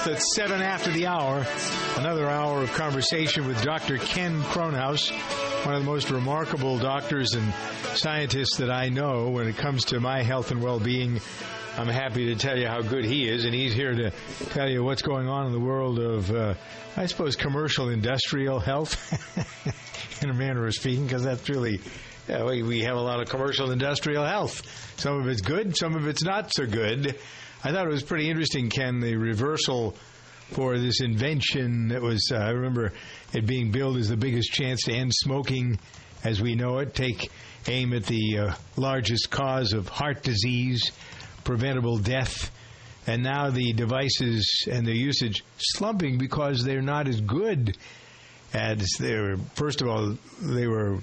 Health at 7 after the hour. Another hour of conversation with Dr. Ken Kronhaus, one of the most remarkable doctors and scientists that I know when it comes to my health and well-being. I'm happy to tell you how good he is, and he's here to tell you what's going on in the world of, I suppose, commercial industrial health, in a manner of speaking, because that's really, we have a lot of commercial industrial health. Some of it's good, some of it's not so good. I thought it was pretty interesting, Ken, the reversal for this invention that was, I remember it being billed as the biggest chance to end smoking as we know it, take aim at the largest cause of heart disease, preventable death, and now the devices and the usage slumping because they're not as good as they were. First of all, they were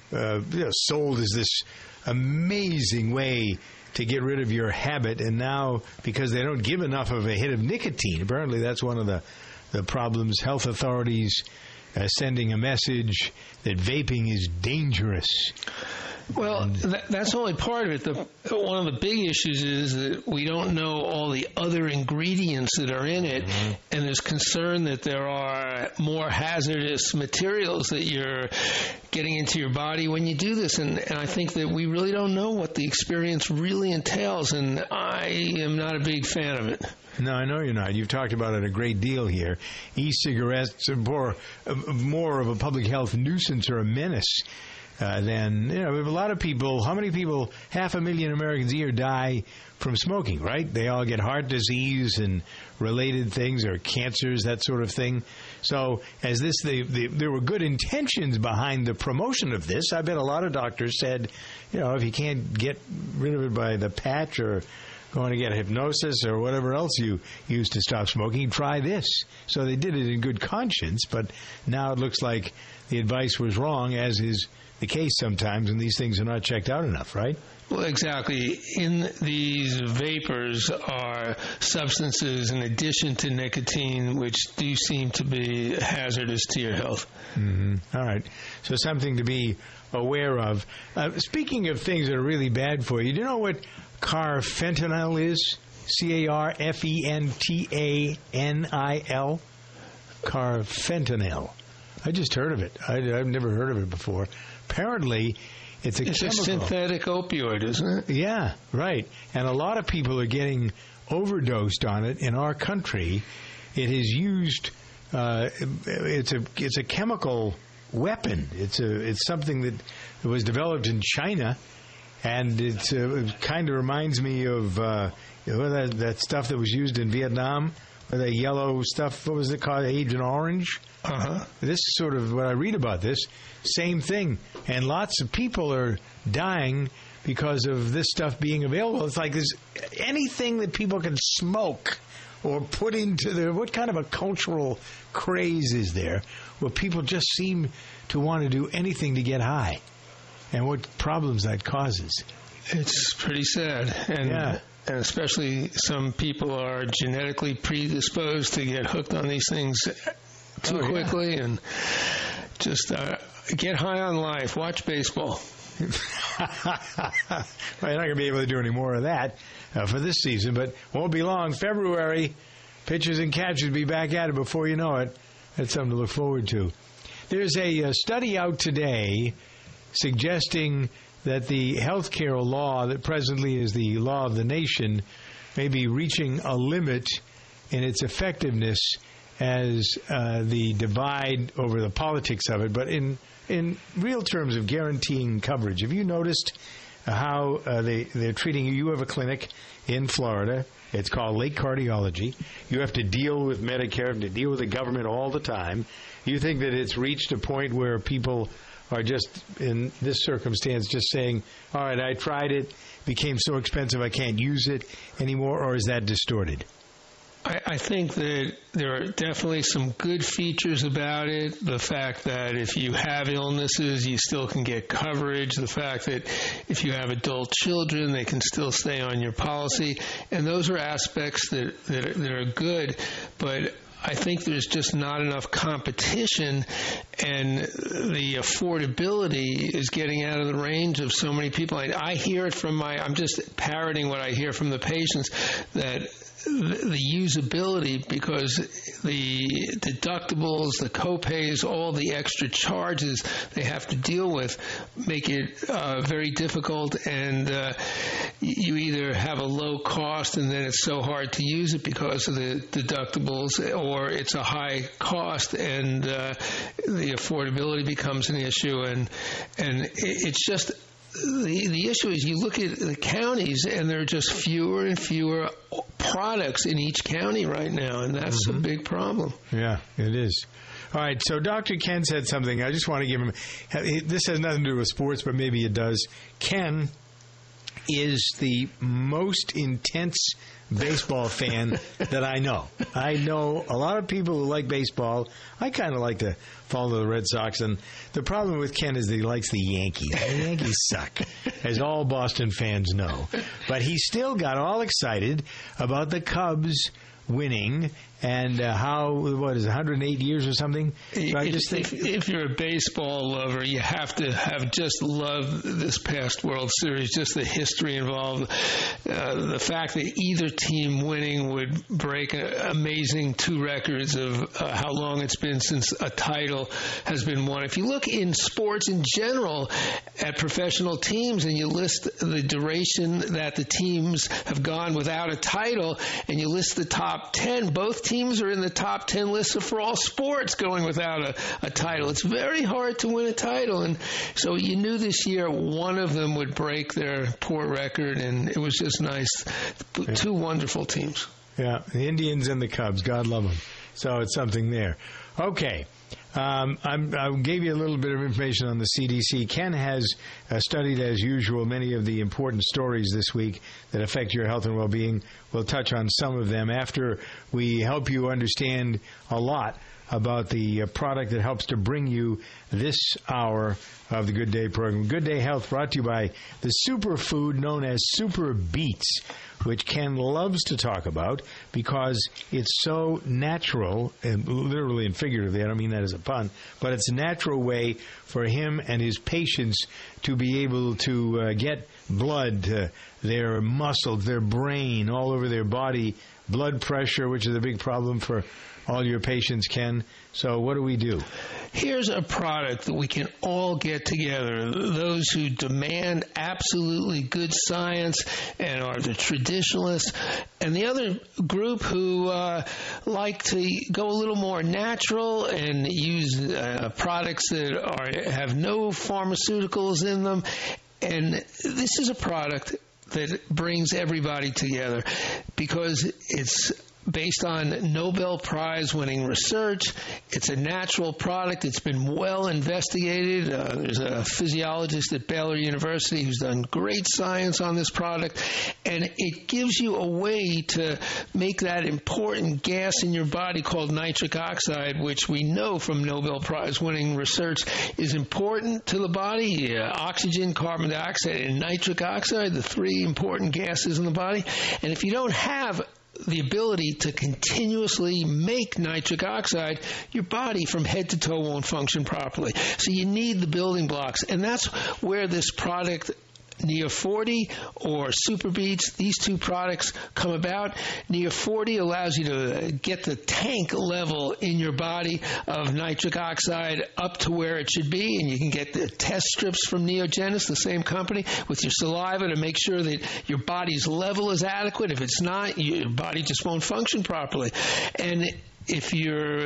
sold as this amazing way to get rid of your habit, and now because they don't give enough of a hit of nicotine, apparently that's one of the problems. Health authorities sending a message that vaping is dangerous. Well, that's only part of it. One of the big issues is that we don't know all the other ingredients that are in it, and there's concern that there are more hazardous materials that you're getting into your body when you do this. And I think that we really don't know what the experience really entails, and I am not a big fan of it. No, I know you're not. You've talked about it a great deal here. E-cigarettes are more of a public health nuisance or a menace than, we have a lot of people. How many people, 500,000 Americans a year die from smoking, right? They all get heart disease and related things, or cancers, that sort of thing. So as there were good intentions behind the promotion of this. I bet a lot of doctors said, if you can't get rid of it by the patch or going to get hypnosis or whatever else you use to stop smoking, try this. So they did it in good conscience, but now it looks like the advice was wrong, as is the case sometimes, and these things are not checked out enough, right? Well, exactly. In these vapors are substances in addition to nicotine, which do seem to be hazardous to your health. Mm-hmm. All right. So something to be aware of. Speaking of things that are really bad for you, do you know what carfentanil is? C-A-R-F-E-N-T-A-N-I-L? Carfentanil. I just heard of it. I've never heard of it before. Apparently, it's a synthetic opioid, isn't it? Yeah, right. And a lot of people are getting overdosed on it in our country. It is used. It's a chemical weapon. It's something that was developed in China, and it kind of reminds me of that stuff that was used in Vietnam. The yellow stuff, what was it called? Agent Orange? Uh-huh. This is sort of what I read about this. Same thing. And lots of people are dying because of this stuff being available. It's like there's anything that people can smoke or put into their... What kind of a cultural craze is there where people just seem to want to do anything to get high? And what problems that causes. It's pretty sad. And especially some people are genetically predisposed to get hooked on these things too quickly, and just get high on life. Watch baseball. Well, you're not going to be able to do any more of that for this season, but won't be long. February, pitchers and catchers will be back at it before you know it. That's something to look forward to. There's a study out today suggesting that the health care law that presently is the law of the nation may be reaching a limit in its effectiveness as the divide over the politics of it. But in real terms of guaranteeing coverage, have you noticed how they're treating you? You have a clinic in Florida. It's called Lake Cardiology. You have to deal with Medicare, to deal with the government all the time. You think that it's reached a point where people are just, in this circumstance, just saying, all right, I tried it, became so expensive I can't use it anymore, or is that distorted? I think that there are definitely some good features about it. The fact that if you have illnesses, you still can get coverage. The fact that if you have adult children, they can still stay on your policy. And those are aspects that are good. But I think there's just not enough competition, and the affordability is getting out of the range of so many people. I hear it from I'm just parroting what I hear from the patients, that the usability, because the deductibles, the copays, all the extra charges they have to deal with make it very difficult, and you either have a low cost and then it's so hard to use it because of the deductibles, or it's a high cost and the affordability becomes an issue, and it's just the issue is you look at the counties and there are just fewer and fewer products in each county right now, and that's a big problem. Yeah, it is. All right, so Dr. Ken said something. I just want to give him, this has nothing to do with sports, but maybe it does. Ken is the most intense baseball fan that I know. I know a lot of people who like baseball. I kind of like to follow the Red Sox, and the problem with Ken is that he likes the Yankees. The Yankees suck, as all Boston fans know. But he still got all excited about the Cubs winning, and what is it, 108 years or something? So if you're a baseball lover, you have to have just loved this past World Series, just the history involved. The fact that either team winning would break amazing two records of how long it's been since a title has been won. If you look in sports in general at professional teams and you list the duration that the teams have gone without a title, and you list the top 10, both teams are in the top 10 lists for all sports going without a title. It's very hard to win a title, and so you knew this year one of them would break their poor record, and it was just nice. Yeah. Two wonderful teams. Yeah, the Indians and the Cubs, God love them. So it's something there. Okay. I gave you a little bit of information on the CDC. Ken has studied, as usual, many of the important stories this week that affect your health and well-being. We'll touch on some of them after we help you understand a lot about the product that helps to bring you this hour of the Good Day program. Good Day Health brought to you by the superfood known as Super Beets, which Ken loves to talk about because it's so natural, and literally and figuratively, I don't mean that as a pun, but it's a natural way for him and his patients to be able to get blood to their muscles, their brain, all over their body, blood pressure, which is a big problem for all your patients, Ken. So what do we do? Here's a product that we can all get together. Those who demand absolutely good science and are the traditionalists, and the other group who like to go a little more natural and use products that have no pharmaceuticals in them. And this is a product that brings everybody together because it's based on Nobel Prize-winning research. It's a natural product. It's been well investigated. There's a physiologist at Baylor University who's done great science on this product, and it gives you a way to make that important gas in your body called nitric oxide, which we know from Nobel Prize-winning research is important to the body. Oxygen, carbon dioxide, and nitric oxide, the three important gases in the body. And if you don't have the ability to continuously make nitric oxide, your body from head to toe won't function properly. So you need the building blocks, and that's where this product, Neo 40 or Super Beets, these two products come about. Neo 40 allows you to get the tank level in your body of nitric oxide up to where it should be, and you can get the test strips from Neogenis, the same company, with your saliva to make sure that your body's level is adequate. If it's not, your body just won't function properly. And if you're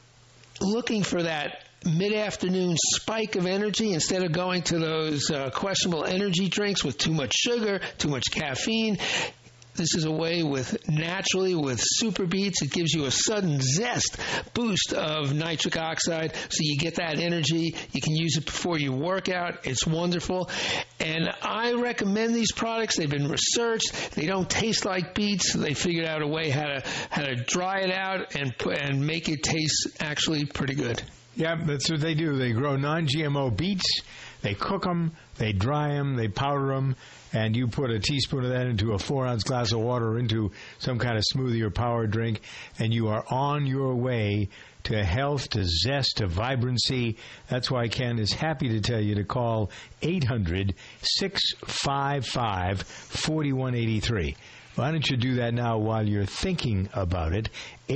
looking for that mid-afternoon spike of energy, instead of going to those questionable energy drinks with too much sugar, too much caffeine, this is a way naturally with Super Beets. It gives you a sudden zest boost of nitric oxide, so you get that energy. You can use it before you work out. It's wonderful. And I recommend these products. They've been researched. They don't taste like beets. They figured out a way how to dry it out and make it taste actually pretty good. Yeah, that's what they do. They grow non-GMO beets. They cook them, they dry them, they powder them, and you put a teaspoon of that into a 4-ounce glass of water or into some kind of smoothie or power drink, and you are on your way to health, to zest, to vibrancy. That's why Ken is happy to tell you to call 800-655-4183. Why don't you do that now while you're thinking about it?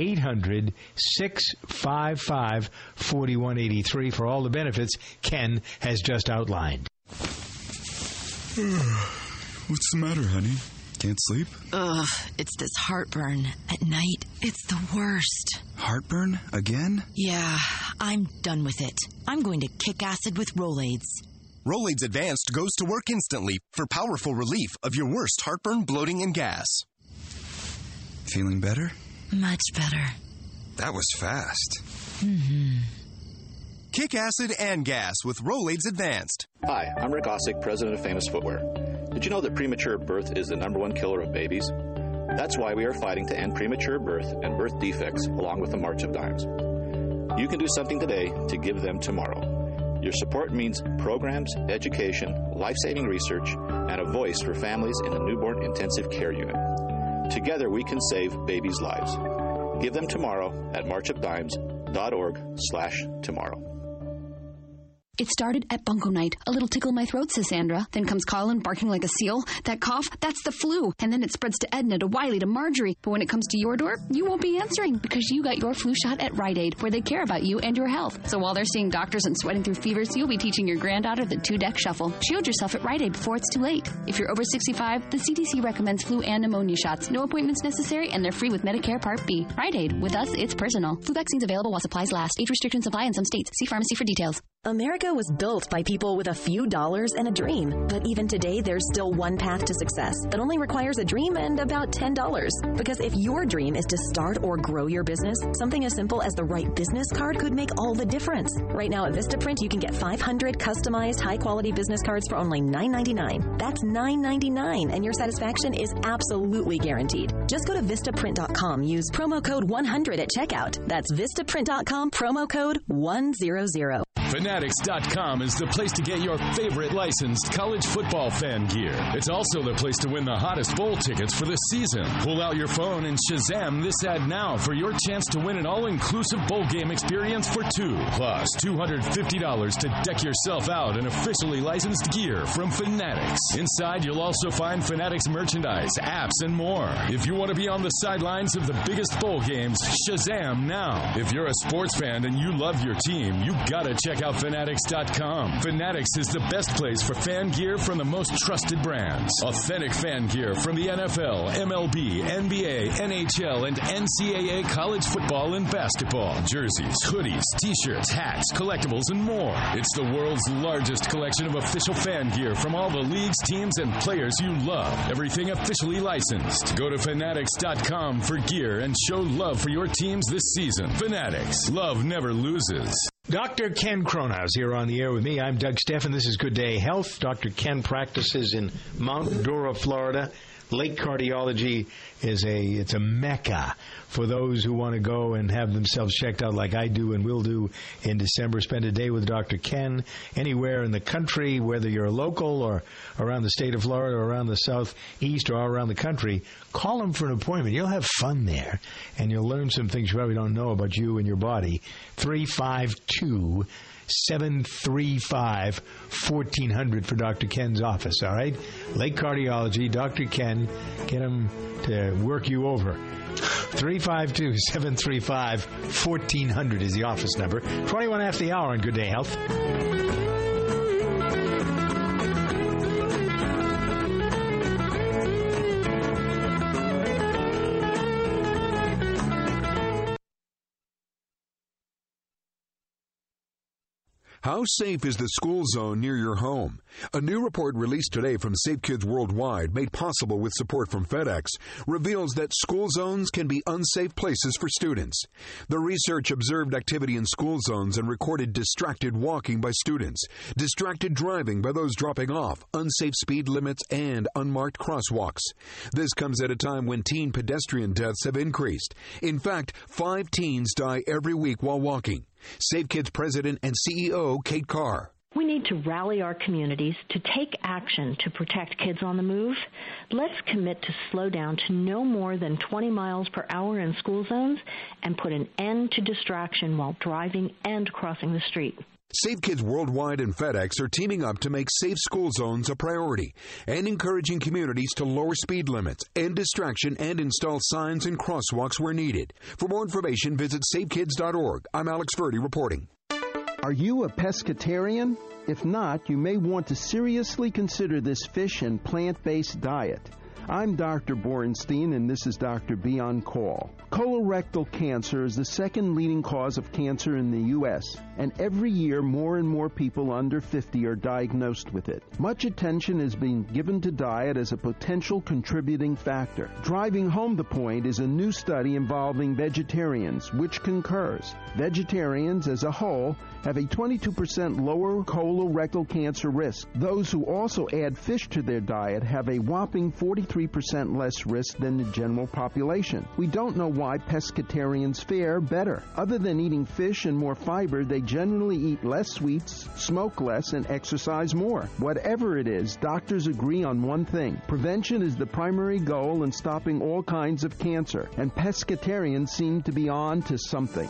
800-655-4183 for all the benefits Ken has just outlined. What's the matter, honey? Can't sleep? Ugh, it's this heartburn. At night, it's the worst. Heartburn? Again? Yeah, I'm done with it. I'm going to kick acid with Rolaids. Rolaids Advanced goes to work instantly for powerful relief of your worst heartburn, bloating, and gas. Feeling better? Much better. That was fast. Mm-hmm. Kick acid and gas with Rolaids Advanced. Hi, I'm Rick Ossick, president of Famous Footwear. Did you know that premature birth is the #1 killer of babies? That's why we are fighting to end premature birth and birth defects along with the March of Dimes. You can do something today to give them tomorrow. Your support means programs, education, life-saving research, and a voice for families in a newborn intensive care unit. Together we can save babies' lives. Give them tomorrow at marchofdimes.org/tomorrow. It started at Bunko Night. A little tickle in my throat, says Sandra. Then comes Colin barking like a seal. That cough, that's the flu. And then it spreads to Edna, to Wiley, to Marjorie. But when it comes to your door, you won't be answering because you got your flu shot at Rite Aid, where they care about you and your health. So while they're seeing doctors and sweating through fevers, you'll be teaching your granddaughter the 2-deck shuffle. Shield yourself at Rite Aid before it's too late. If you're over 65, the CDC recommends flu and pneumonia shots. No appointments necessary, and they're free with Medicare Part B. Rite Aid. With us, it's personal. Flu vaccines available while supplies last. Age restrictions apply in some states. See pharmacy for details. America was built by people with a few dollars and a dream. But even today, there's still one path to success that only requires a dream and about $10. Because if your dream is to start or grow your business, something as simple as the right business card could make all the difference. Right now at Vistaprint, you can get 500 customized, high-quality business cards for only $9.99. That's $9.99, and your satisfaction is absolutely guaranteed. Just go to Vistaprint.com. Use promo code 100 at checkout. That's Vistaprint.com, promo code 100. Fanatics.com is the place to get your favorite licensed college football fan gear. It's also the place to win the hottest bowl tickets for the season. Pull out your phone and Shazam this ad now for your chance to win an all-inclusive bowl game experience for two. Plus $250 to deck yourself out in officially licensed gear from Fanatics. Inside, you'll also find Fanatics merchandise, apps, and more. If you want to be on the sidelines of the biggest bowl games, Shazam now. If you're a sports fan and you love your team, you gotta check out Fanatics.com. Fanatics is the best place for fan gear from the most trusted brands. Authentic fan gear from the NFL, MLB, NBA, NHL, and NCAA college football and basketball. Jerseys, hoodies, t-shirts, hats, collectibles, and more. It's the world's largest collection of official fan gear from all the leagues, teams, and players you love. Everything officially licensed. Go to Fanatics.com for gear and show love for your teams this season. Fanatics. Love never loses. Dr. Ken Cronhaus here on the air with me. I'm Doug Steffen. This is Good Day Health. Dr. Ken practices in Mount Dora, Florida. Lake Cardiology is a mecca for those who want to go and have themselves checked out like I do and will do in December. Spend a day with Dr. Ken anywhere in the country, whether you're local or around the state of Florida or around the southeast or around the country. Call him for an appointment. You'll have fun there, and you'll learn some things you probably don't know about you and your body. 352-735-1400 for Dr. Ken's office, all right? Lake Cardiology, Dr. Ken, get him to work you over. 352-735-1400 is the office number. 21 after the hour on Good Day Health. How safe is the school zone near your home? A new report released today from Safe Kids Worldwide, made possible with support from FedEx, reveals that school zones can be unsafe places for students. The research observed activity in school zones and recorded distracted walking by students, distracted driving by those dropping off, unsafe speed limits, and unmarked crosswalks. This comes at a time when teen pedestrian deaths have increased. In fact, 5 teens die every week while walking. Save Kids President and CEO Kate Carr. We need to rally our communities to take action to protect kids on the move. Let's commit to slow down to no more than 20 miles per hour in school zones and put an end to distraction while driving and crossing the street. Save Kids Worldwide and FedEx are teaming up to make safe school zones a priority and encouraging communities to lower speed limits, end distraction, and install signs and crosswalks where needed. For more information, visit savekids.org. I'm Alex Verdi reporting. Are you a pescatarian? If not, you may want to seriously consider this fish and plant-based diet. I'm Dr. Borenstein, and this is Dr. B on Call. Colorectal cancer is the second leading cause of cancer in the U.S., and every year more and more people under 50 are diagnosed with it. Much attention is being given to diet as a potential contributing factor. Driving home the point is a new study involving vegetarians, which concurs. Vegetarians as a whole have a 22% lower colorectal cancer risk. Those who also add fish to their diet have a whopping 43% less risk than the general population. We don't know why pescatarians fare better. Other than eating fish and more fiber, they generally eat less sweets, smoke less, and exercise more. Whatever it is, doctors agree on one thing. Prevention is the primary goal in stopping all kinds of cancer, and pescatarians seem to be on to something.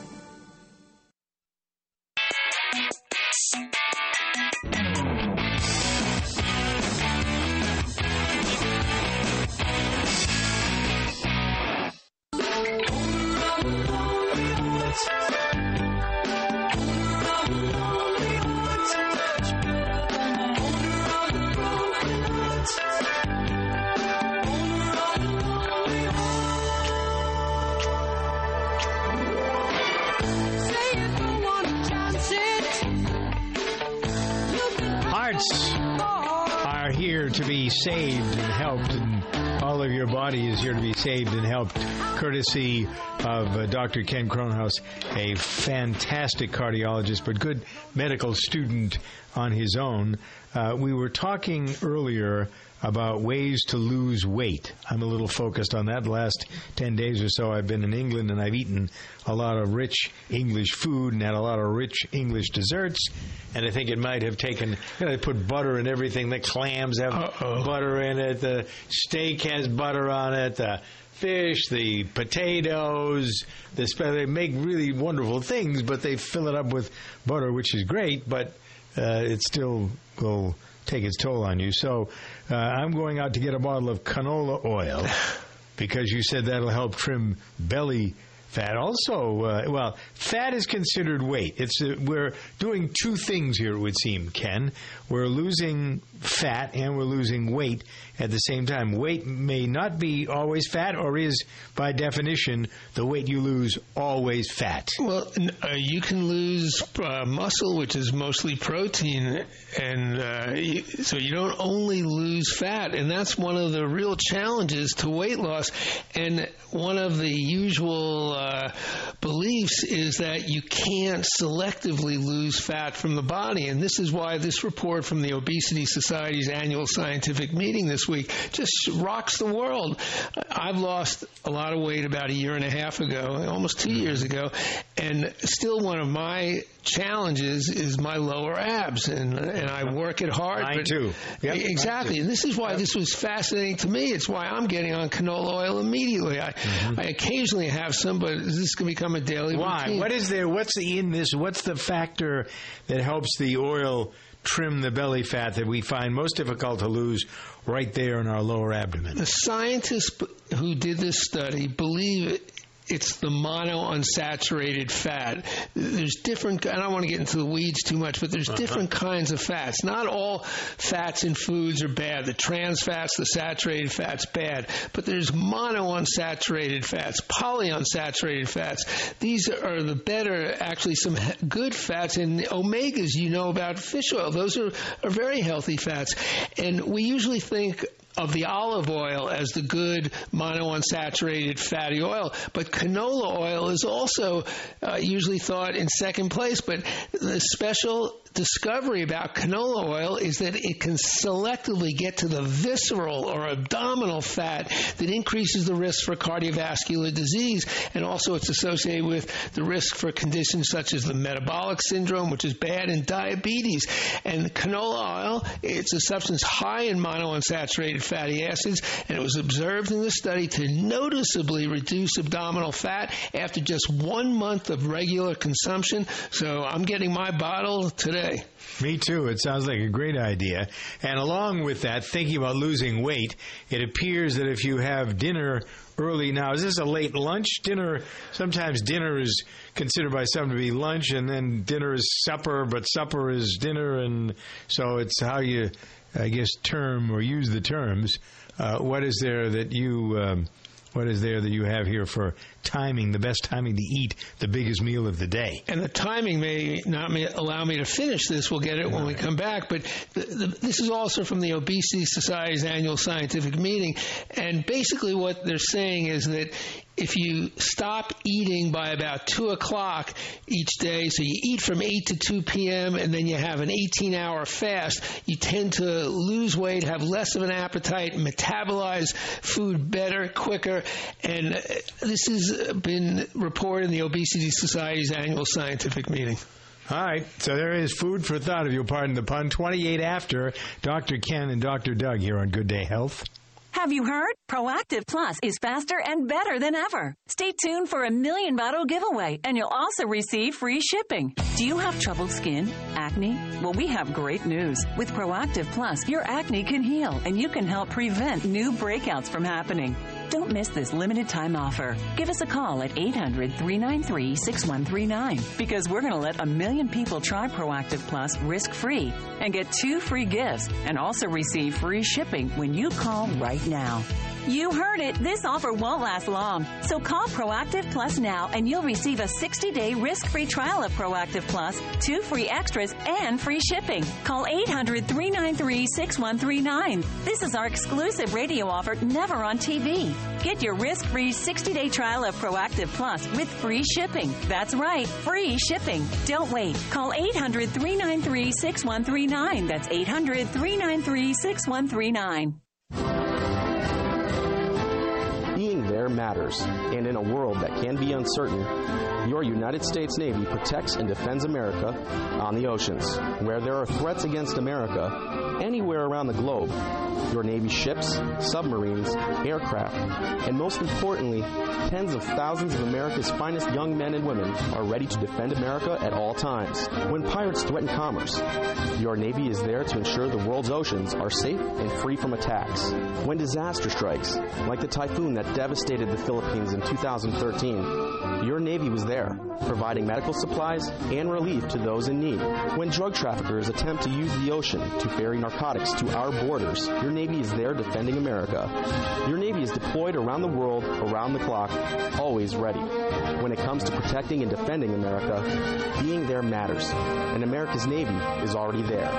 Are here to be saved and helped, and all of your body is here to be saved and helped, courtesy of Dr. Ken Kronhaus, a fantastic cardiologist, but good medical student on his own. We were talking earlier about ways to lose weight. I'm a little focused on that. The last 10 days or so I've been in England, and I've eaten a lot of rich English food and had a lot of rich English desserts, and I think it might have taken, they put butter in everything. The clams have butter in it. The steak has butter on it. The fish, the potatoes, they make really wonderful things, but they fill it up with butter, which is great, but it still will take its toll on you. So I'm going out to get a bottle of canola oil because you said that'll help trim belly fat. Also, fat is considered weight. We're doing two things here, it would seem, Ken. We're losing fat and we're losing weight at the same time. Weight may not be always fat, or is, by definition, the weight you lose always fat? Well, you can lose muscle, which is mostly protein, and so you don't only lose fat, and that's one of the real challenges to weight loss. And one of the usual beliefs is that you can't selectively lose fat from the body, and this is why this report from the Obesity Society's annual scientific meeting this week just rocks the world. I've lost a lot of weight about a year and a half ago, almost 2 years ago, and still one of my challenges is my lower abs, and I work it hard. Mine too. Yep, exactly, and this is why this was fascinating to me. It's why I'm getting on canola oil immediately. I occasionally have some, but this is going to become a daily routine. What is there? What's in this? What's the factor that helps the oil trim the belly fat that we find most difficult to lose right there in our lower abdomen? The scientists who did this study believe it's the monounsaturated fat. There's different, I don't want to get into the weeds too much, but there's different kinds of fats. Not all fats in foods are bad. The trans fats, the saturated fats, bad. But there's monounsaturated fats, polyunsaturated fats. These are the better, actually some good fats. And omegas, you know about fish oil. Those are very healthy fats. And we usually think of the olive oil as the good monounsaturated fatty oil. But canola oil is also usually thought in second place. But the special discovery about canola oil is that it can selectively get to the visceral or abdominal fat that increases the risk for cardiovascular disease, and also it's associated with the risk for conditions such as the metabolic syndrome, which is bad, and diabetes. And canola oil, it's a substance high in monounsaturated fatty acids, and it was observed in the study to noticeably reduce abdominal fat after just 1 month of regular consumption. So I'm getting my bottle today. Me too. It sounds like a great idea. And along with that, thinking about losing weight, it appears that if you have dinner early now, is this a late lunch? Dinner, sometimes dinner is considered by some to be lunch, and then dinner is supper, but supper is dinner, and so it's how you, I guess, term or use the terms. What is there that you have here for timing, the best timing to eat the biggest meal of the day? And the timing may not allow me to finish this. We'll get it when we come back. But this is also from the Obesity Society's annual scientific meeting. And basically what they're saying is that if you stop eating by about 2 o'clock each day, so you eat from 8 to 2 p.m., and then you have an 18-hour fast, you tend to lose weight, have less of an appetite, metabolize food better, quicker. And this has been reported in the Obesity Society's annual scientific meeting. All right, so there is food for thought, if you'll pardon the pun. 28 after, Dr. Ken and Dr. Doug here on Good Day Health. Have you heard? Proactive Plus is faster and better than ever. Stay tuned for a $1 million bottle giveaway, and you'll also receive free shipping. Do you have troubled skin? Acne? Well, we have great news. With Proactive Plus, your acne can heal, and you can help prevent new breakouts from happening. Don't miss this limited time offer. Give us a call at 800-393-6139 because we're going to let 1 million people try Proactive Plus risk-free and get 2 free gifts and also receive free shipping when you call right now. You heard it. This offer won't last long. So call Proactive Plus now and you'll receive a 60-day risk-free trial of Proactive Plus, 2 free extras, and free shipping. Call 800-393-6139. This is our exclusive radio offer, never on TV. Get your risk-free 60-day trial of Proactive Plus with free shipping. That's right, free shipping. Don't wait. Call 800-393-6139. That's 800-393-6139. Being there matters, and in a world that can be uncertain, your United States Navy protects and defends America on the oceans. Where there are threats against America, anywhere around the globe, your Navy ships, submarines, aircraft, and most importantly, tens of thousands of America's finest young men and women are ready to defend America at all times. When pirates threaten commerce, your Navy is there to ensure the world's oceans are safe and free from attacks. When disaster strikes, like the typhoon that devastated the Philippines in 2013, your Navy was there, providing medical supplies and relief to those in need. When drug traffickers attempt to use the ocean to ferry narcotics to our borders, your Navy is there defending America. Your Navy is deployed around the world, around the clock, always ready. When it comes to protecting and defending America, being there matters, and America's Navy is already there.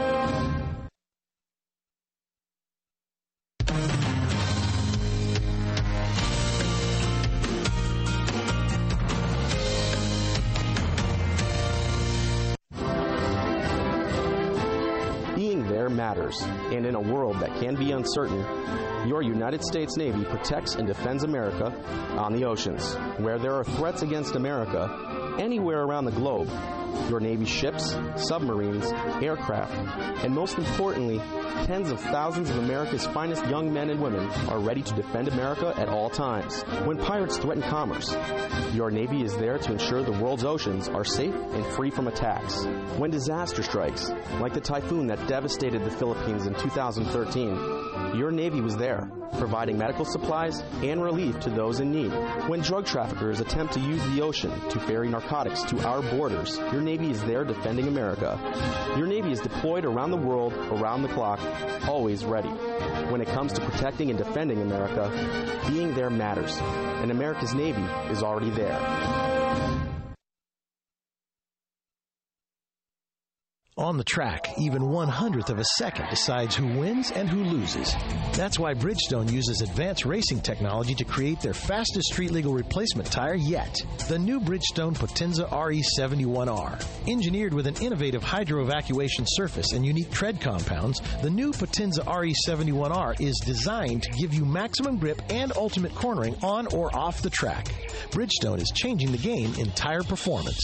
Matters, and in a world that can be uncertain, your United States Navy protects and defends America on the oceans. Where there are threats against America, anywhere around the globe, your Navy ships, submarines, aircraft, and most importantly, tens of thousands of America's finest young men and women are ready to defend America at all times. When pirates threaten commerce, your Navy is there to ensure the world's oceans are safe and free from attacks. When disaster strikes, like the typhoon that devastated the Philippines in 2013, your Navy was there, providing medical supplies and relief to those in need. When drug traffickers attempt to use the ocean to ferry narcotics to our borders, your Navy is there defending America. Your Navy is deployed around the world, around the clock, always ready. When it comes to protecting and defending America, being there matters, and America's Navy is already there. On the track, even 1/100th of a second decides who wins and who loses. That's why Bridgestone uses advanced racing technology to create their fastest street-legal replacement tire yet, the new Bridgestone Potenza RE71R. Engineered with an innovative hydro-evacuation surface and unique tread compounds, the new Potenza RE71R is designed to give you maximum grip and ultimate cornering on or off the track. Bridgestone is changing the game in tire performance.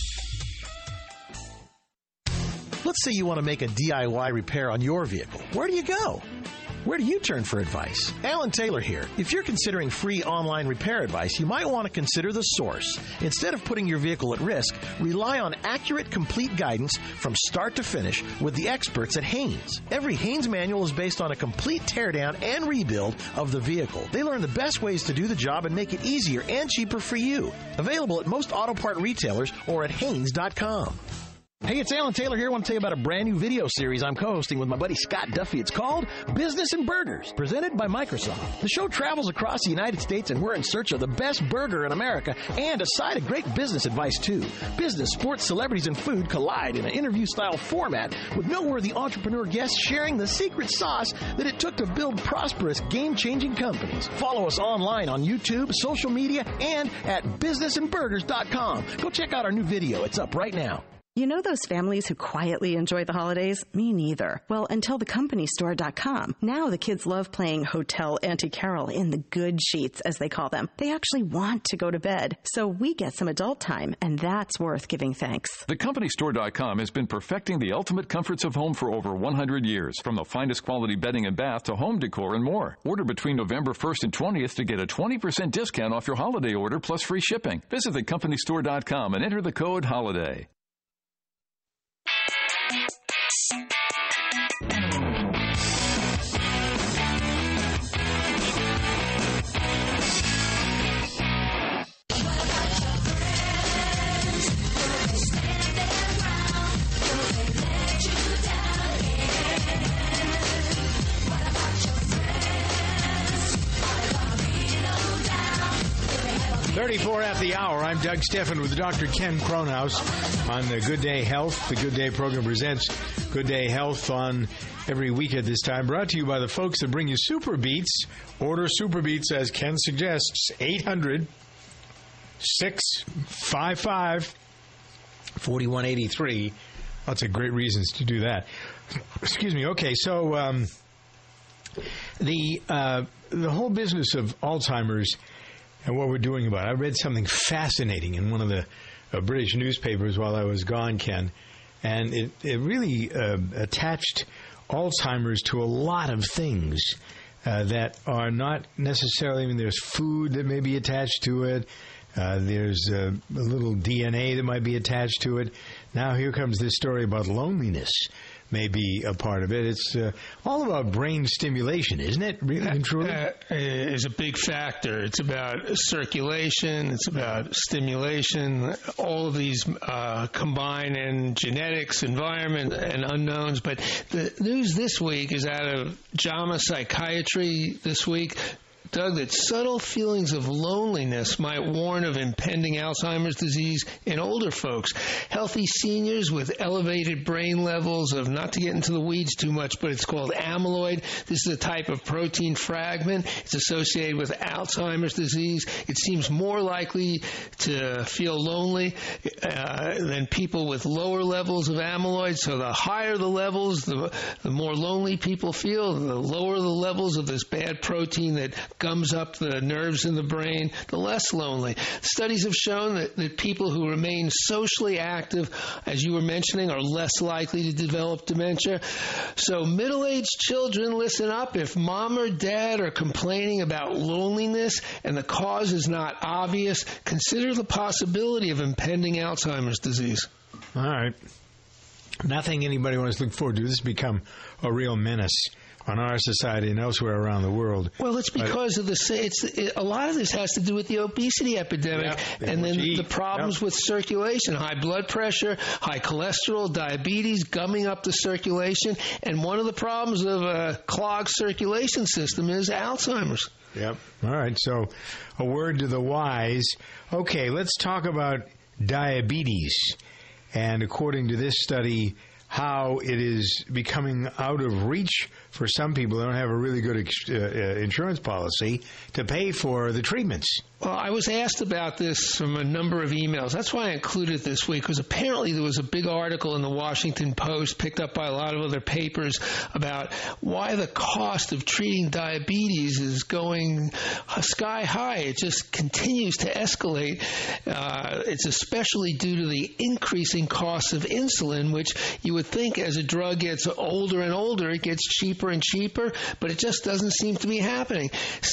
Let's say you want to make a DIY repair on your vehicle. Where do you go? Where do you turn for advice? Alan Taylor here. If you're considering free online repair advice, you might want to consider The Source. Instead of putting your vehicle at risk, rely on accurate, complete guidance from start to finish with the experts at Haynes. Every Haynes manual is based on a complete teardown and rebuild of the vehicle. They learn the best ways to do the job and make it easier and cheaper for you. Available at most auto part retailers or at Haynes.com. Hey, it's Alan Taylor here. I want to tell you about a brand new video series I'm co-hosting with my buddy Scott Duffy. It's called Business and Burgers, presented by Microsoft. The show travels across the United States, and we're in search of the best burger in America and a side of great business advice, too. Business, sports, celebrities, and food collide in an interview-style format with noteworthy entrepreneur guests sharing the secret sauce that it took to build prosperous, game-changing companies. Follow us online on YouTube, social media, and at businessandburgers.com. Go check out our new video. It's up right now. You know those families who quietly enjoy the holidays? Me neither. Well, until thecompanystore.com. Now the kids love playing Hotel Auntie Carol in the good sheets, as they call them. They actually want to go to bed. So we get some adult time, and that's worth giving thanks. Thecompanystore.com has been perfecting the ultimate comforts of home for over 100 years. From the finest quality bedding and bath to home decor and more. Order between November 1st and 20th to get a 20% discount off your holiday order plus free shipping. Visit thecompanystore.com and enter the code HOLIDAY. .34 at the hour. I'm Doug Steffen with Dr. Ken Kronhaus on the Good Day Health. The Good Day program presents Good Day Health on every week at this time. Brought to you by the folks that bring you Super Beets. Order Super Beets, as Ken suggests, 800-655-4183. Lots of great reasons to do that. Excuse me. Okay, so the whole business of Alzheimer's and what we're doing about it. I read something fascinating in one of the British newspapers while I was gone, Ken, and it really attached Alzheimer's to a lot of things that are not necessarily, I mean, there's food that may be attached to it. There's a little DNA that might be attached to it. Now here comes this story about loneliness may be a part of it. It's all about brain stimulation, isn't it? Really and truly? That is a big factor. It's about circulation. It's about stimulation. All of these combine in genetics, environment, and unknowns. But the news this week is out of JAMA Psychiatry this week. Doug, that subtle feelings of loneliness might warn of impending Alzheimer's disease in older folks. Healthy seniors with elevated brain levels of, not to get into the weeds too much, but it's called amyloid. This is a type of protein fragment. It's associated with Alzheimer's disease. It seems more likely to feel lonely than people with lower levels of amyloid. So the higher the levels, the more lonely people feel. The lower the levels of this bad protein that gums up the nerves in the brain, the less lonely. Studies have shown that people who remain socially active, as you were mentioning, are less likely to develop dementia. So middle-aged children, listen up. If mom or dad are complaining about loneliness and the cause is not obvious, consider the possibility of impending Alzheimer's disease. All right. Nothing anybody wants to look forward to. This has become a real menace on our society and elsewhere around the world. Well, it's because of a lot of this has to do with the obesity epidemic and then the problems with circulation, high blood pressure, high cholesterol, diabetes, gumming up the circulation. And one of the problems of a clogged circulation system is Alzheimer's. Yep. All right. So a word to the wise. Okay, let's talk about diabetes. And according to this study, how it is becoming out of reach for some people who don't have a really good insurance policy to pay for the treatments. Well, I was asked about this from a number of emails. That's why I included it this week, because apparently there was a big article in the Washington Post, picked up by a lot of other papers, about why the cost of treating diabetes is going sky high. It just continues to escalate. It's especially due to the increasing costs of insulin, which you would think as a drug gets older and older, it gets cheaper and cheaper, but it just doesn't seem to be happening.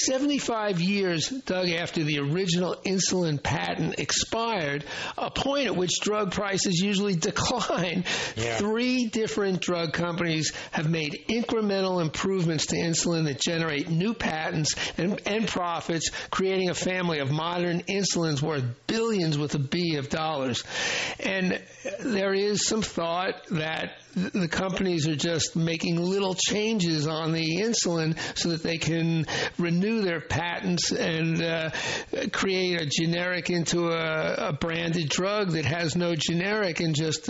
75 years, Doug, after the original insulin patent expired, a point at which drug prices usually decline. Yeah. 3 different drug companies have made incremental improvements to insulin that generate new patents and profits, creating a family of modern insulins worth billions with a B of dollars. And there is some thought that the companies are just making little changes on the insulin so that they can renew their patents and create a generic into a branded drug that has no generic and just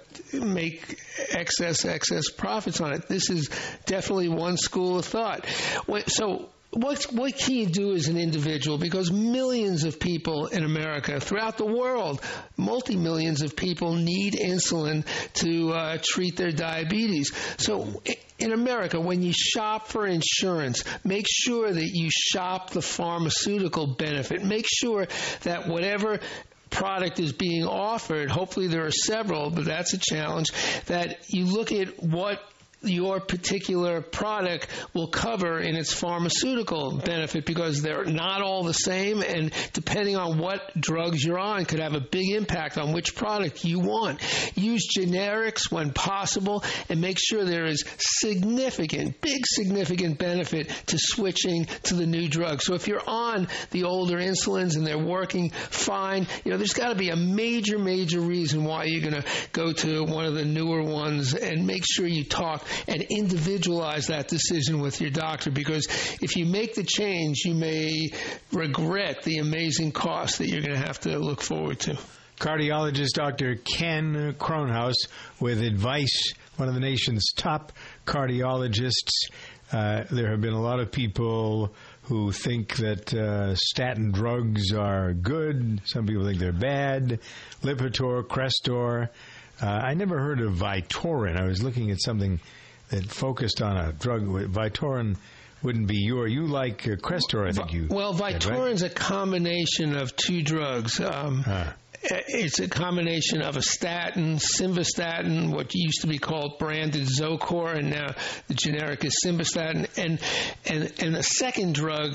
make excess profits on it. This is definitely one school of thought. So what can you do as an individual? Because millions of people in America, throughout the world, multi-millions of people need insulin to treat their diabetes. So in America, when you shop for insurance, make sure that you shop the pharmaceutical benefit. Make sure that whatever product is being offered, hopefully there are several, but that's a challenge, that you look at what your particular product will cover in its pharmaceutical benefit, because they're not all the same, and depending on what drugs you're on could have a big impact on which product you want. Use generics when possible, and make sure there is significant benefit to switching to the new drug. So if you're on the older insulins and they're working fine, there's got to be a major reason why you're going to go to one of the newer ones, and make sure you talk and individualize that decision with your doctor, because if you make the change, you may regret the amazing cost that you're going to have to look forward to. Cardiologist Dr. Ken Kronhaus with advice, one of the nation's top cardiologists. There have been a lot of people who think that statin drugs are good. Some people think they're bad. Lipitor, Crestor. I never heard of Vytorin. I was looking at something that focused on a drug. Vytorin wouldn't be you like Crestor, I think you. Well, Vytorin's right? A combination of 2 drugs. It's a combination of a statin, simvastatin, what used to be called branded Zocor, and now the generic is simvastatin, and the second drug,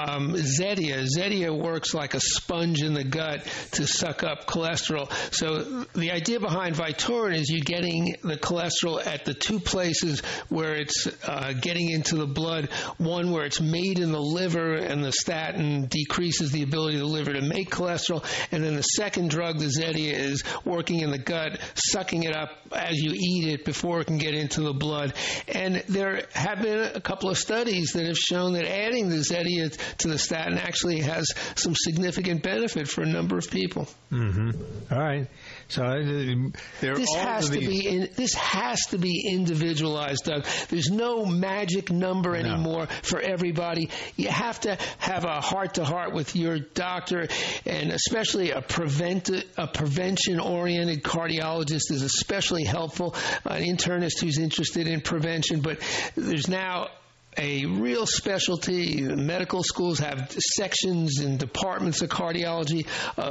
Zetia. Zetia works like a sponge in the gut to suck up cholesterol. So the idea behind Vytorin is you're getting the cholesterol at the 2 places where it's getting into the blood. One where it's made in the liver, and the statin decreases the ability of the liver to make cholesterol, and then the second drug, the Zetia, is working in the gut, sucking it up as you eat it before it can get into the blood. And there have been a couple of studies that have shown that adding the Zetia to the statin actually has some significant benefit for a number of people. Mm-hmm. All right. So this has to be individualized, Doug. There's no magic number anymore for everybody. You have to have a heart-to-heart with your doctor, and especially a prevention-oriented cardiologist is especially helpful. An internist who's interested in prevention, but there's now a real specialty. Medical schools have sections and departments of cardiology,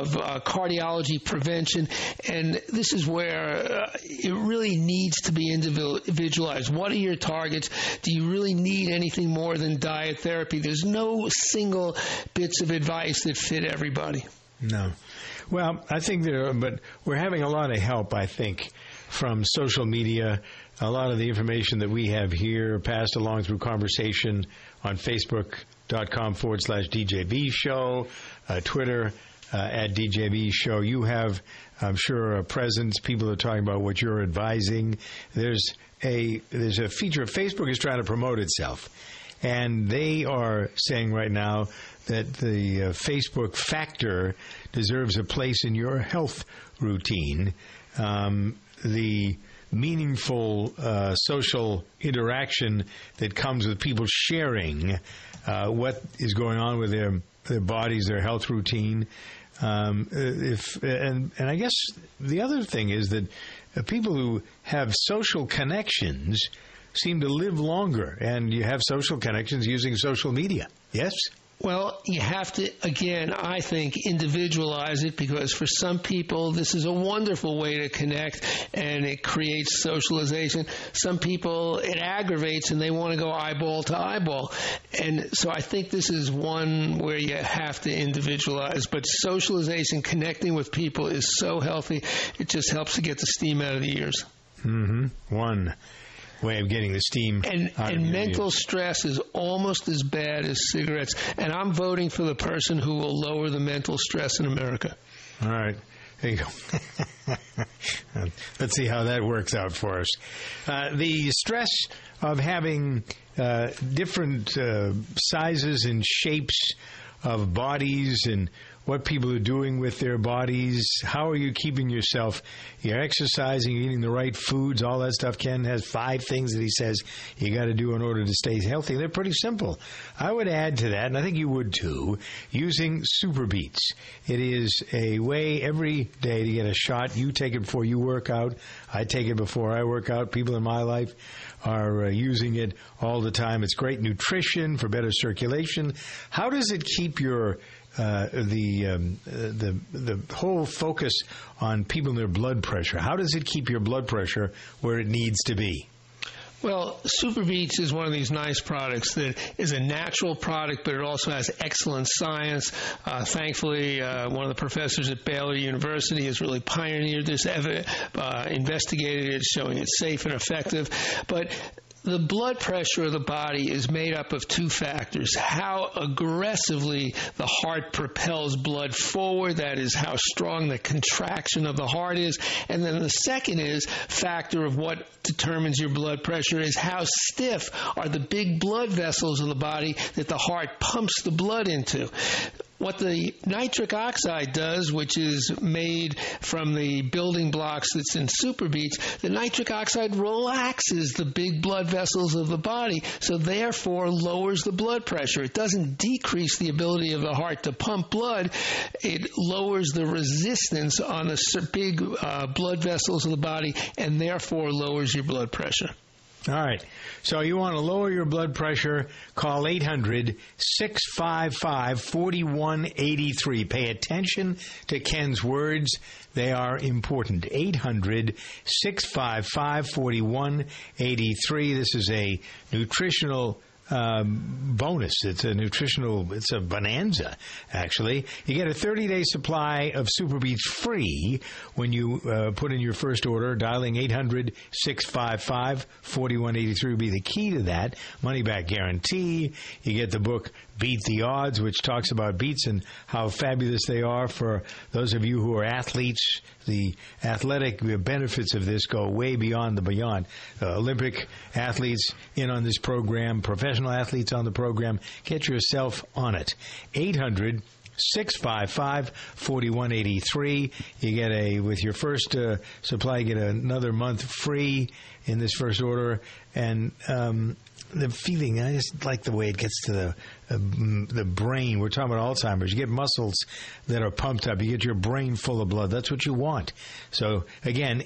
prevention, and this is where it really needs to be individualized. What are your targets? Do you really need anything more than diet therapy? There's no single bits of advice that fit everybody. No. Well, I think but we're having a lot of help, I think, from social media. A lot of the information that we have here passed along through conversation on Facebook.com/DJB Show, Twitter at DJB Show. You have, I'm sure, a presence. People are talking about what you're advising. There's a feature. Facebook is trying to promote itself, and they are saying right now that the Facebook factor deserves a place in your health routine. The meaningful social interaction that comes with people sharing what is going on with their bodies, their health routine. And I guess the other thing is that people who have social connections seem to live longer, and you have social connections using social media. Yes? Well, you have to, again, I think, individualize it, because for some people this is a wonderful way to connect and it creates socialization. Some people it aggravates and they want to go eyeball to eyeball. And so I think this is one where you have to individualize. But socialization, connecting with people is so healthy. It just helps to get the steam out of the ears. Mm-hmm. One way of getting the steam and mental stress is almost as bad as cigarettes, and I'm voting for the person who will lower the mental stress in America. All right, there you go. Let's see how that works out for us. The stress of having different sizes and shapes of bodies and what people are doing with their bodies. How are you keeping yourself? You're exercising, you're eating the right foods, all that stuff. Ken has 5 things that he says you got to do in order to stay healthy. They're pretty simple. I would add to that, and I think you would too, using Super Beets. It is a way every day to get a shot. You take it before you work out. I take it before I work out. People in my life are using it all the time. It's great nutrition for better circulation. How does it keep your the whole focus on people and their blood pressure? How does it keep your blood pressure where it needs to be? Well, Super Beets is one of these nice products that is a natural product, but it also has excellent science. Thankfully, one of the professors at Baylor University has really pioneered this, investigated it, showing it's safe and effective. But the blood pressure of the body is made up of 2 factors. How aggressively the heart propels blood forward, that is how strong the contraction of the heart is. And then the second factor of what determines your blood pressure is how stiff are the big blood vessels of the body that the heart pumps the blood into. What the nitric oxide does, which is made from the building blocks that's in Super Beets, the nitric oxide relaxes the big blood vessels of the body, so therefore lowers the blood pressure. It doesn't decrease the ability of the heart to pump blood. It lowers the resistance on the big blood vessels of the body and therefore lowers your blood pressure. All right. So you want to lower your blood pressure, call 800-655-4183. Pay attention to Ken's words. They are important. 800-655-4183. This is a nutritional bonus. It's a bonanza, actually. You get a 30-day supply of Super Beets free when you put in your first order. Dialing 800-655-4183 will be the key to that. Money back guarantee. You get the book Beat the Odds, which talks about beets and how fabulous they are for those of you who are athletes. The athletic benefits of this go way beyond the beyond. Olympic athletes in on this program, professional athletes on the program. Get yourself on it. 800-655-4183. You get with your first supply, you get another month free in this first order. And the feeling, I just like the way it gets to the brain. We're talking about Alzheimer's. You get muscles that are pumped up. You get your brain full of blood. That's what you want. So, again,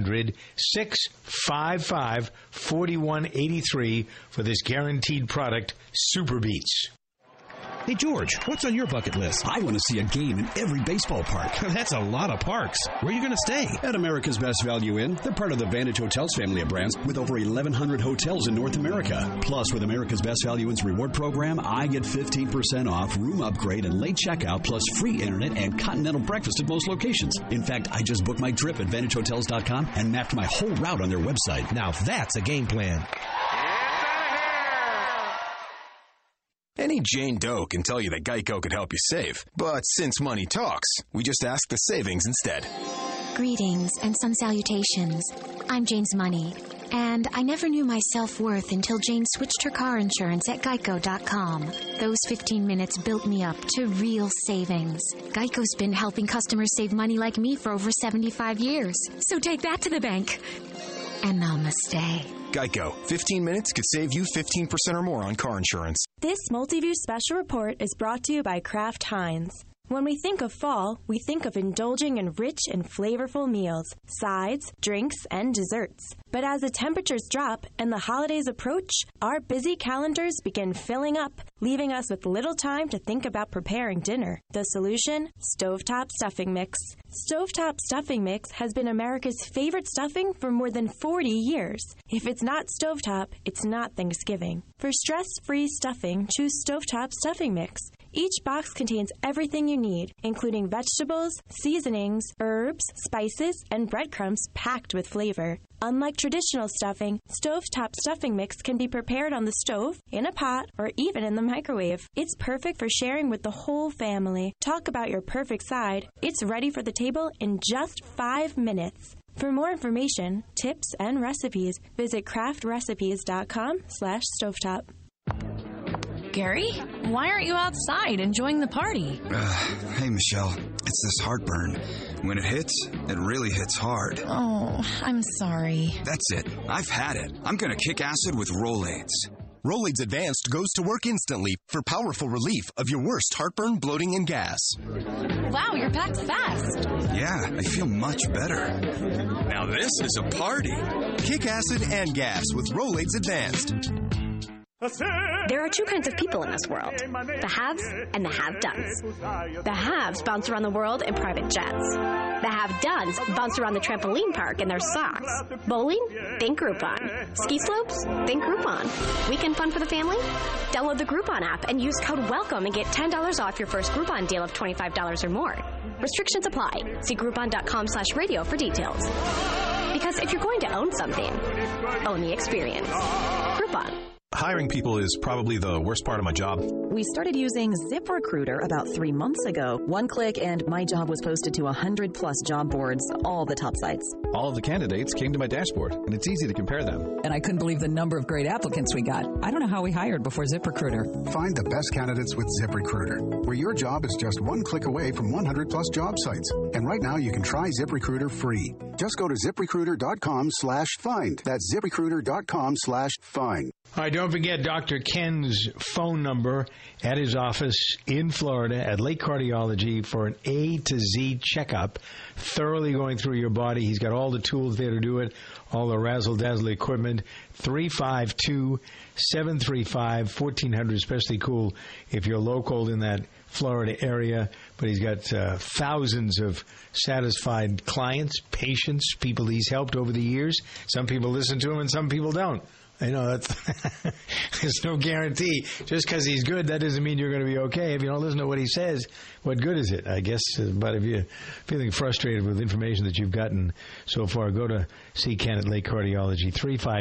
800-655-4183 for this guaranteed product, Super Beets. Hey, George, what's on your bucket list? I want to see a game in every baseball park. That's a lot of parks. Where are you going to stay? At America's Best Value Inn. They're part of the Vantage Hotels family of brands with over 1,100 hotels in North America. Plus, with America's Best Value Inn's reward program, I get 15% off, room upgrade, and late checkout, plus free internet and continental breakfast at most locations. In fact, I just booked my trip at VantageHotels.com and mapped my whole route on their website. Now that's a game plan. Any Jane Doe can tell you that Geico could help you save. But since money talks, we just ask the savings instead. Greetings and some salutations. I'm Jane's Money, and I never knew my self-worth until Jane switched her car insurance at Geico.com. Those 15 minutes built me up to real savings. Geico's been helping customers save money like me for over 75 years. So take that to the bank. and namaste. Geico. 15 minutes could save you 15% or more on car insurance. This Multiview Special Report is brought to you by Kraft Heinz. When we think of fall, we think of indulging in rich and flavorful meals, sides, drinks, and desserts. But as the temperatures drop and the holidays approach, our busy calendars begin filling up, leaving us with little time to think about preparing dinner. The solution? Stovetop Stuffing Mix. Stovetop Stuffing Mix has been America's favorite stuffing for more than 40 years. If it's not stovetop, it's not Thanksgiving. For stress-free stuffing, choose Stovetop Stuffing Mix. Each box contains everything you need, including vegetables, seasonings, herbs, spices, and breadcrumbs packed with flavor. Unlike traditional stuffing, Stovetop Stuffing Mix can be prepared on the stove, in a pot, or even in the microwave. It's perfect for sharing with the whole family. Talk about your perfect side. It's ready for the table in just 5 minutes. For more information, tips, and recipes, visit craftrecipes.com/stovetop. Gary, why aren't you outside enjoying the party? Hey, Michelle. It's this heartburn. When it hits, it really hits hard. Oh, I'm sorry. That's it. I've had it. I'm going to kick acid with Rolaids. Rolaids Advanced goes to work instantly for powerful relief of your worst heartburn, bloating, and gas. Wow, you're packed fast. Yeah, I feel much better. Now this is a party. Kick acid and gas with Rolaids Advanced. There are two kinds of people in this world, the haves and the have-dones. The haves bounce around the world in private jets. The have-dones bounce around the trampoline park in their socks. Bowling? Think Groupon. Ski slopes? Think Groupon. Weekend fun for the family? Download the Groupon app and use code WELCOME and get $10 off your first Groupon deal of $25 or more. Restrictions apply. See Groupon.com/radio for details. Because if you're going to own something, own the experience. Groupon. Hiring people is probably the worst part of my job. We started using ZipRecruiter about 3 months ago. One click and my job was posted to 100+ job boards, all the top sites. All of the candidates came to my dashboard, and it's easy to compare them. And I couldn't believe the number of great applicants we got. I don't know how we hired before ZipRecruiter. Find the best candidates with ZipRecruiter, where your job is just one click away from 100+ job sites. And right now you can try ZipRecruiter free. Just go to ZipRecruiter.com/find. That's ZipRecruiter.com/find. All right, don't forget Dr. Ken's phone number at his office in Florida at Lake Cardiology for an A to Z checkup, thoroughly going through your body. He's got all the tools there to do it, all the razzle-dazzle equipment. 352-735-1400, especially cool if you're local in that Florida area. But he's got thousands of satisfied clients, patients, people he's helped over the years. Some people listen to him and some people don't. I know that's there's no guarantee. Just because he's good, that doesn't mean you're going to be okay. If you don't listen to what he says, what good is it, I guess? But if you're feeling frustrated with information that you've gotten so far, go to see Ken at Lake Cardiology,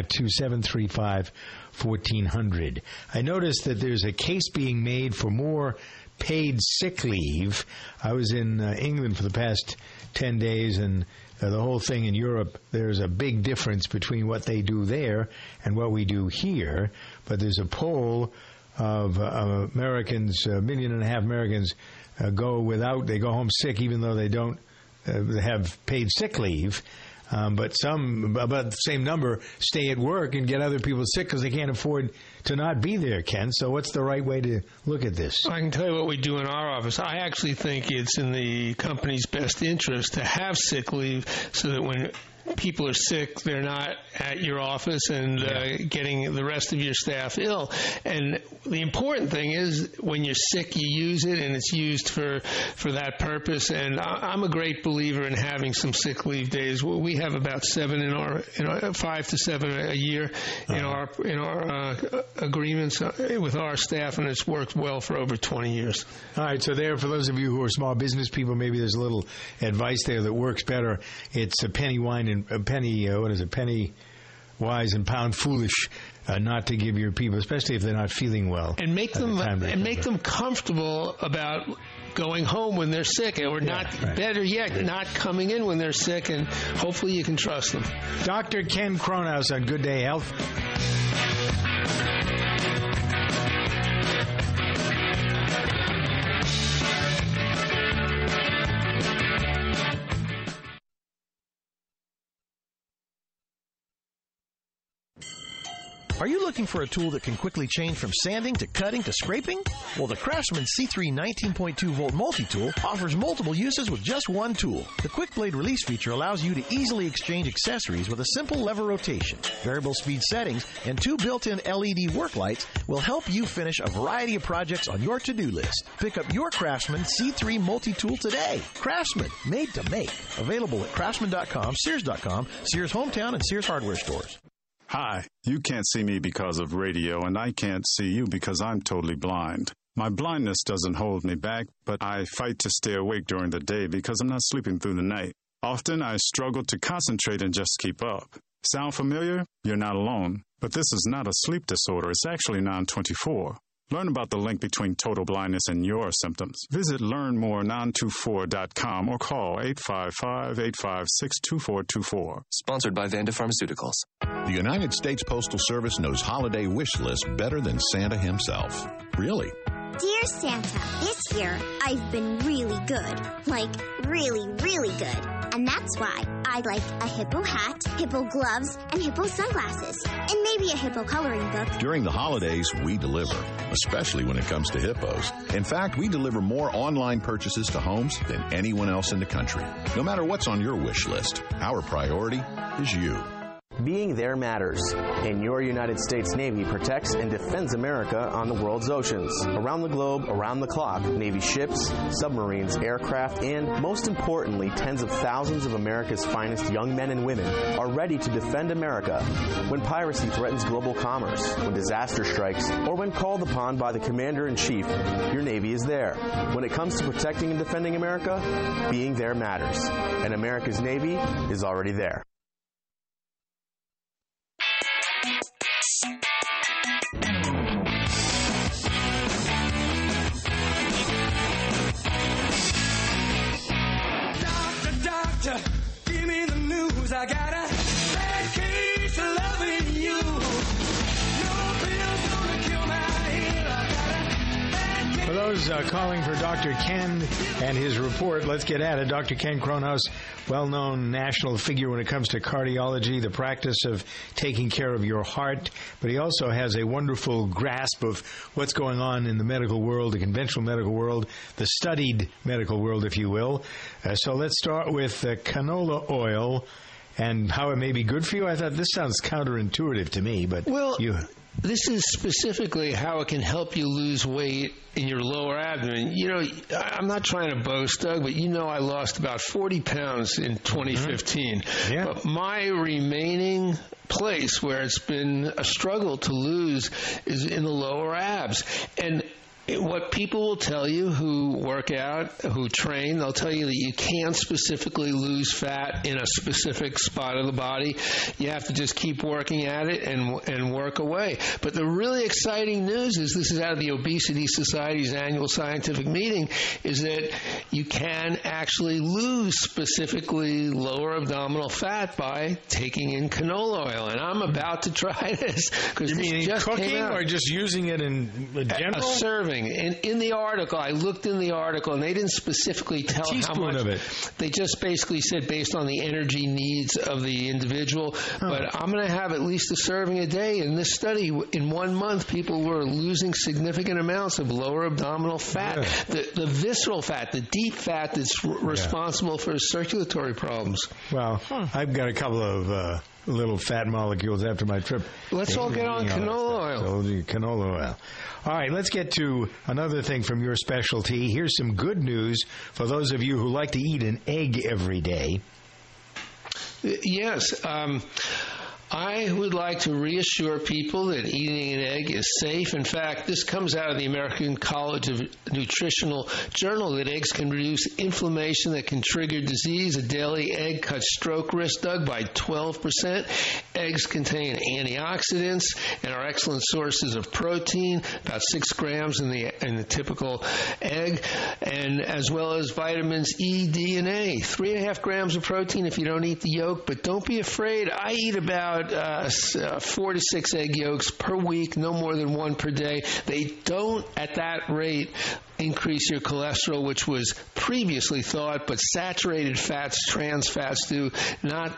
352-735-1400. I noticed that there's a case being made for more paid sick leave. I was in England for the past 10 days, and the whole thing in Europe, there's a big difference between what they do there and what we do here. But there's a poll of Americans, 1.5 million Americans they go home sick even though they don't have paid sick leave. But some, about the same number, stay at work and get other people sick because they can't afford to not be there, Ken. So what's the right way to look at this? I can tell you what we do in our office. I actually think it's in the company's best interest to have sick leave so that when people are sick, they're not at your office and getting the rest of your staff ill. And the important thing is when you're sick, you use it, and it's used for that purpose. And I'm a great believer in having some sick leave days. We have about 7 in our 5 to 7 a year in our agreements with our staff, and it's worked well for over 20 years. All right, so there, for those of you who are small business people, maybe there's a little advice there that works better. It's a penny wise and pound foolish not to give your people, especially if they're not feeling well, and make them comfortable about going home when they're sick, or better yet, not coming in when they're sick, and hopefully you can trust them. Dr. Ken Cronhaus on Good Day Health. Are you looking for a tool that can quickly change from sanding to cutting to scraping? Well, the Craftsman C3 19.2 volt multi-tool offers multiple uses with just one tool. The quick blade release feature allows you to easily exchange accessories with a simple lever rotation. Variable speed settings and 2 built-in LED work lights will help you finish a variety of projects on your to-do list. Pick up your Craftsman C3 multi-tool today. Craftsman, made to make. Available at craftsman.com, Sears.com, Sears Hometown, and Sears Hardware stores. Hi, you can't see me because of radio, and I can't see you because I'm totally blind. My blindness doesn't hold me back, but I fight to stay awake during the day because I'm not sleeping through the night. Often I struggle to concentrate and just keep up. Sound familiar? You're not alone. But this is not a sleep disorder. It's actually non-24. Learn about the link between total blindness and your symptoms. Visit learnmorenon24.com or call 855-856-2424. Sponsored by Vanda Pharmaceuticals. The United States Postal Service knows holiday wish lists better than Santa himself. Really? Dear Santa, this year I've been really good. Like, really, really good. And that's why I'd like a hippo hat, hippo gloves, and hippo sunglasses. And maybe a hippo coloring book. During the holidays, we deliver, especially when it comes to hippos. In fact, we deliver more online purchases to homes than anyone else in the country. No matter what's on your wish list, our priority is you. Being there matters, and your United States Navy protects and defends America on the world's oceans. Around the globe, around the clock, Navy ships, submarines, aircraft, and, most importantly, tens of thousands of America's finest young men and women are ready to defend America when piracy threatens global commerce, when disaster strikes, or when called upon by the Commander-in-Chief. Your Navy is there. When it comes to protecting and defending America, being there matters, and America's Navy is already there. Give me the news. I got a bad case of loving you. No pills gonna kill my head. I got a bad case. For those calling for Dr. Ken and his report, let's get at it. Dr. Ken Kronhaus, well-known national figure when it comes to cardiology, the practice of taking care of your heart, but he also has a wonderful grasp of what's going on in the medical world, the conventional medical world, the studied medical world, if you will. So let's start with canola oil and how it may be good for you. I thought this sounds counterintuitive to me, but this is specifically how it can help you lose weight in your lower abdomen. You know, I'm not trying to boast, Doug, but you know I lost about 40 pounds in 2015. Mm-hmm. Yeah. But my remaining place where it's been a struggle to lose is in the lower abs. And what people will tell you who work out, who train, they'll tell you that you can't specifically lose fat in a specific spot of the body. You have to just keep working at it and work away. But the really exciting news is, this is out of the Obesity Society's annual scientific meeting, is that you can actually lose specifically lower abdominal fat by taking in canola oil. And I'm about to try this. You mean just cooking or just using it in general? A serving. And in the article, I looked in the article, and they didn't specifically tell how much. Of it. They just basically said based on the energy needs of the individual. But I'm going to have at least a serving a day. In this study, in 1 month, people were losing significant amounts of lower abdominal fat, the visceral fat, the deep fat that's responsible for circulatory problems. Well, I've got a couple of little fat molecules after my trip. Let's all get on canola oil. So canola oil. All right, let's get to another thing from your specialty. Here's some good news for those of you who like to eat an egg every day. Yes. I would like to reassure people that eating an egg is safe. In fact, this comes out of the American College of Nutritional Journal, that eggs can reduce inflammation that can trigger disease. A daily egg cuts stroke risk, Doug, by 12%. Eggs contain antioxidants and are excellent sources of protein, about 6 grams in the typical egg, and as well as vitamins E, D, and A. 3.5 grams of protein if you don't eat the yolk, but don't be afraid. I eat about 4 to 6 egg yolks per week, no more than 1 per day. They don't, at that rate, increase your cholesterol, which was previously thought, but saturated fats, trans fats do, not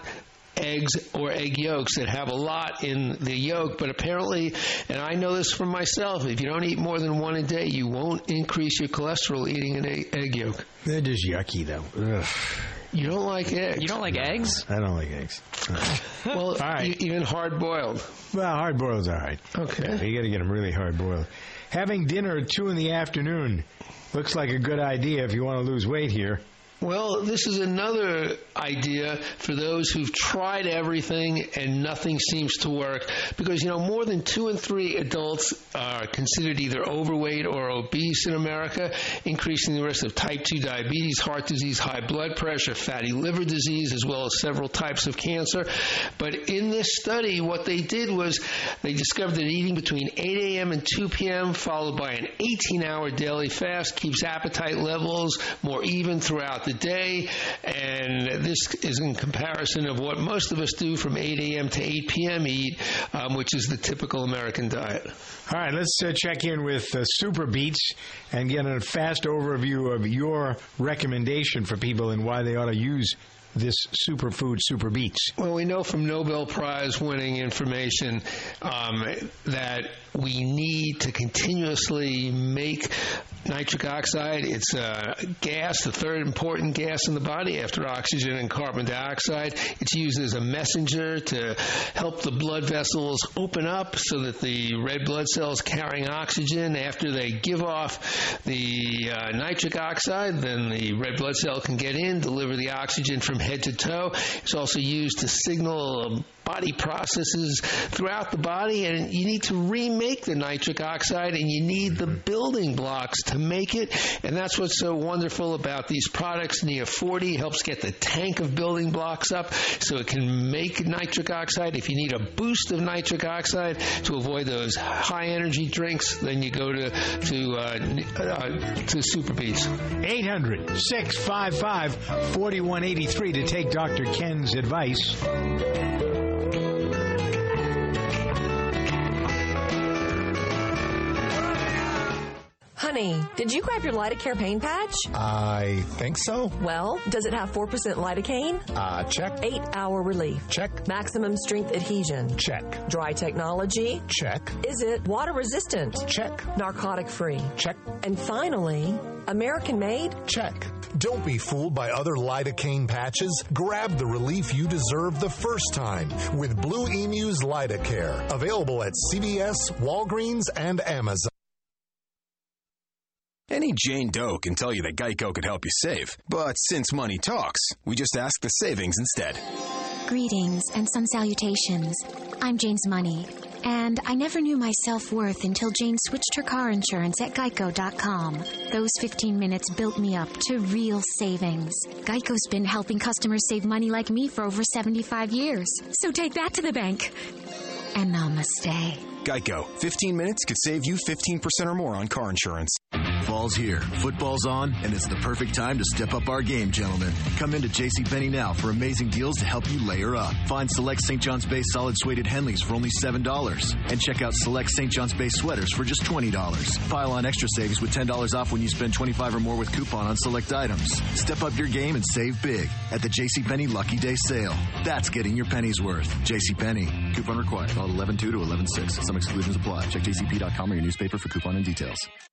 eggs or egg yolks that have a lot in the yolk, but apparently, and I know this from myself, if you don't eat more than one a day, you won't increase your cholesterol eating an egg yolk. They're just yucky, though. Ugh. You don't like eggs? You don't like eggs? I don't like eggs. Well, all right. Even hard-boiled? Well, hard-boiled's all right. Okay. You got to get them really hard-boiled. Having dinner at 2 in the afternoon looks like a good idea if you want to lose weight here. Well, this is another idea for those who've tried everything and nothing seems to work because, more than 2 in 3 adults are considered either overweight or obese in America, increasing the risk of type 2 diabetes, heart disease, high blood pressure, fatty liver disease, as well as several types of cancer. But in this study, what they did was they discovered that eating between 8 a.m. and 2 p.m. followed by an 18-hour daily fast keeps appetite levels more even throughout the day, and this is in comparison of what most of us do from 8 a.m. to 8 p.m. eat, which is the typical American diet. All right, let's check in with Super Beets and get a fast overview of your recommendation for people and why they ought to use this superfood, Super Beets. Well, we know from Nobel Prize winning information that we need to continuously make nitric oxide. It's a gas, the third important gas in the body after oxygen and carbon dioxide. It's used as a messenger to help the blood vessels open up so that the red blood cells carrying oxygen, after they give off the nitric oxide, then the red blood cell can get in, deliver the oxygen from head to toe. It's also used to signal body processes throughout the body, and you need to remake the nitric oxide, and you need the building blocks to make it, and that's what's so wonderful about these products. Nea 40 helps get the tank of building blocks up so it can make nitric oxide. If you need a boost of nitric oxide to avoid those high energy drinks, then you go to Super Beets. 800-655-4183 to take Dr. Ken's advice. Honey, did you grab your Lidocare pain patch? I think so. Well, does it have 4% lidocaine? Check. 8-hour relief? Check. Maximum strength adhesion? Check. Dry technology? Check. Is it water resistant? Check. Narcotic free? Check. And finally, American made? Check. Don't be fooled by other lidocaine patches. Grab the relief you deserve the first time with Blue Emu's Lidocare. Available at CVS, Walgreens, and Amazon. Any Jane Doe can tell you that Geico could help you save. But since money talks, we just ask the savings instead. Greetings and some salutations. I'm Jane's Money, and I never knew my self-worth until Jane switched her car insurance at Geico.com. Those 15 minutes built me up to real savings. Geico's been helping customers save money like me for over 75 years. So take that to the bank. And namaste. Geico. 15 minutes could save you 15% or more on car insurance. Fall's here, football's on, and it's the perfect time to step up our game, gentlemen. Come into JCPenney now for amazing deals to help you layer up. Find select St. John's Bay solid suede Henleys for only $7. And check out select St. John's Bay sweaters for just $20. Pile on extra savings with $10 off when you spend $25 or more with coupon on select items. Step up your game and save big at the JCPenney Lucky Day sale. That's getting your pennies worth. JCPenney. Coupon required. All 11/2 to 11/6. Some exclusions apply. Check jcp.com or your newspaper for coupon and details.